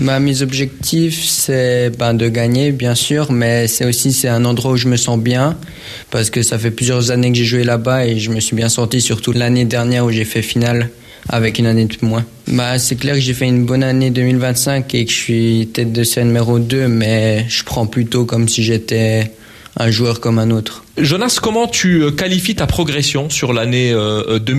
Mes objectifs, c'est de gagner, bien sûr, mais c'est un endroit où je me sens bien, parce que ça fait plusieurs années que j'ai joué là-bas et je me suis bien senti, surtout l'année dernière où j'ai fait finale avec une année de moins. C'est clair que j'ai fait une bonne année 2025 et que je suis tête de série numéro 2, mais je prends plutôt comme si j'étais un joueur comme un autre. Jonas, comment tu qualifies ta progression sur l'année 2025 ?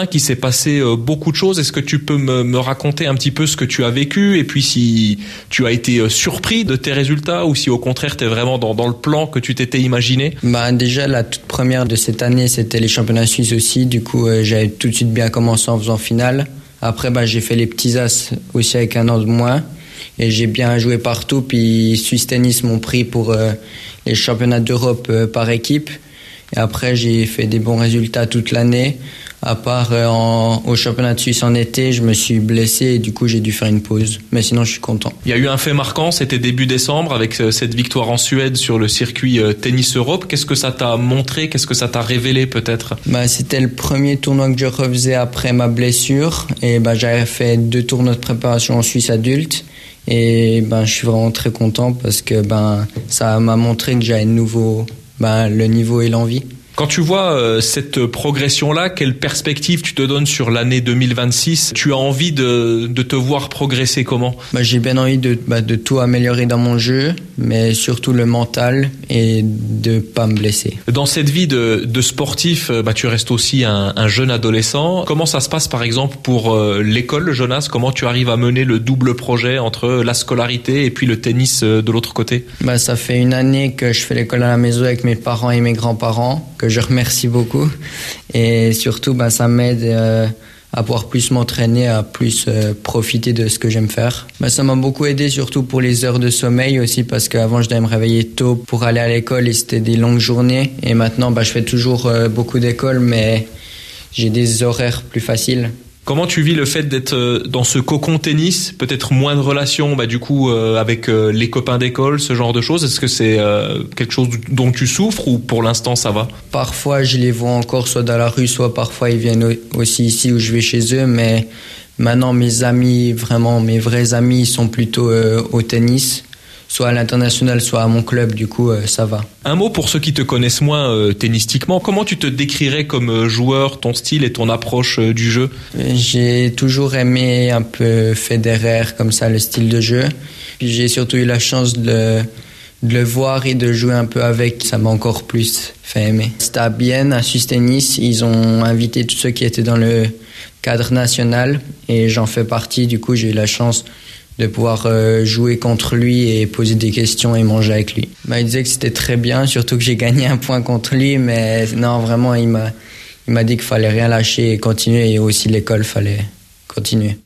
Il s'est passé beaucoup de choses. Est-ce que tu peux me raconter un petit peu ce que tu as vécu et puis si tu as été surpris de tes résultats ou si au contraire tu es vraiment dans le plan que tu t'étais imaginé ? Déjà, la toute première de cette année, c'était les championnats suisses aussi. Du coup, j'avais tout de suite bien commencé en faisant finale. Après, j'ai fait les petits as aussi avec un an de moins. Et j'ai bien joué partout. Puis Suisse Tennis m'ont pris pour les championnats d'Europe par équipe. Et après, j'ai fait des bons résultats toute l'année. À part au championnat de Suisse en été, je me suis blessé et du coup, j'ai dû faire une pause. Mais sinon, je suis content. Il y a eu un fait marquant, c'était début décembre avec cette victoire en Suède sur le circuit Tennis Europe. Qu'est-ce que ça t'a montré ? Qu'est-ce que ça t'a révélé peut-être ? C'était le premier tournoi que je refaisais après ma blessure. Et j'avais fait 2 tournois de préparation en Suisse adulte. Et je suis vraiment très content parce que ça m'a montré que j'avais de nouveau le niveau et l'envie. Quand tu vois cette progression-là, quelle perspective tu te donnes sur l'année 2026 ? Tu as envie de te voir progresser comment ? J'ai bien envie de tout améliorer dans mon jeu, mais surtout le mental et de pas me blesser. Dans cette vie de sportif, tu restes aussi un jeune adolescent. Comment ça se passe par exemple pour l'école, Jonas ? Comment tu arrives à mener le double projet entre la scolarité et puis le tennis de l'autre côté ? Ça fait une année que je fais l'école à la maison avec mes parents et mes grands-parents, que je remercie beaucoup. Et surtout, ça m'aide à pouvoir plus m'entraîner, à plus profiter de ce que j'aime faire. Ça m'a beaucoup aidé, surtout pour les heures de sommeil aussi, parce qu'avant, je devais me réveiller tôt pour aller à l'école et c'était des longues journées. Et maintenant, je fais toujours beaucoup d'école, mais j'ai des horaires plus faciles. Comment tu vis le fait d'être dans ce cocon tennis, peut-être moins de relations avec les copains d'école, ce genre de choses ? Est-ce que c'est quelque chose dont tu souffres ou pour l'instant ça va ? Parfois je les vois encore soit dans la rue, soit parfois ils viennent aussi ici où je vais chez eux, mais maintenant mes amis, vraiment mes vrais amis, sont plutôt au tennis. Soit à l'international, soit à mon club, du coup, ça va. Un mot pour ceux qui te connaissent moins tennistiquement. Comment tu te décrirais comme joueur, ton style et ton approche du jeu ? J'ai toujours aimé un peu Federer, comme ça, le style de jeu. Puis j'ai surtout eu la chance de le voir et de jouer un peu avec. Ça m'a encore plus fait aimer. C'était à Bienne, à Suisse Tennis. Ils ont invité tous ceux qui étaient dans le cadre national et j'en fais partie. Du coup, j'ai eu la chance de pouvoir jouer contre lui et poser des questions et manger avec lui. Il disait que c'était très bien, surtout que j'ai gagné un point contre lui, mais non, vraiment, il m'a dit qu'il fallait rien lâcher et continuer, et aussi l'école, fallait continuer.